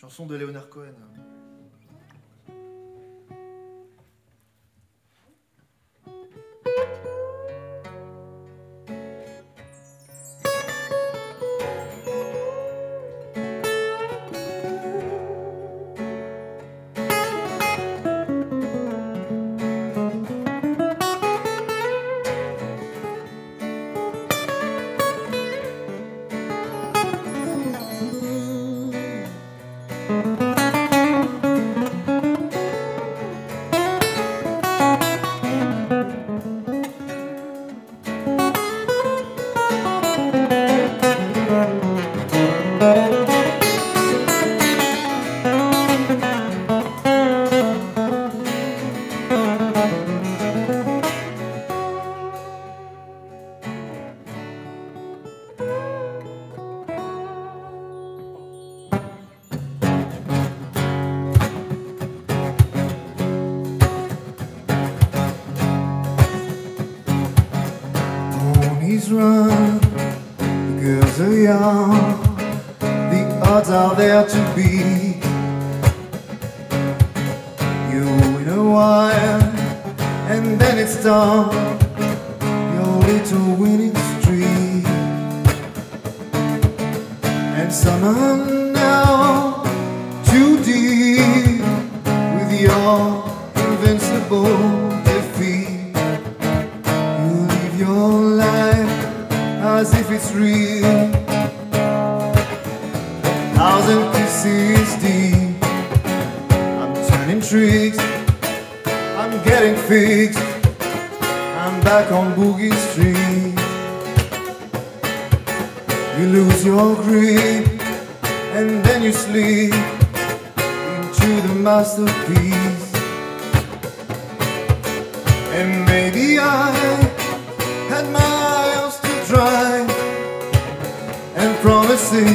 Chanson de Leonard Cohen. Ponies run, the girls are young, the odds are there to beat. You win a while, and then it's done, your little winning streak. And some are now too deep with your invincible defeat. Your life as if it's real, 1,000 pieces deep. I'm turning tricks, I'm getting fixed, I'm back on Boogie Street. You lose your grip and then you slip into the masterpiece. And maybe I had miles to drive and promising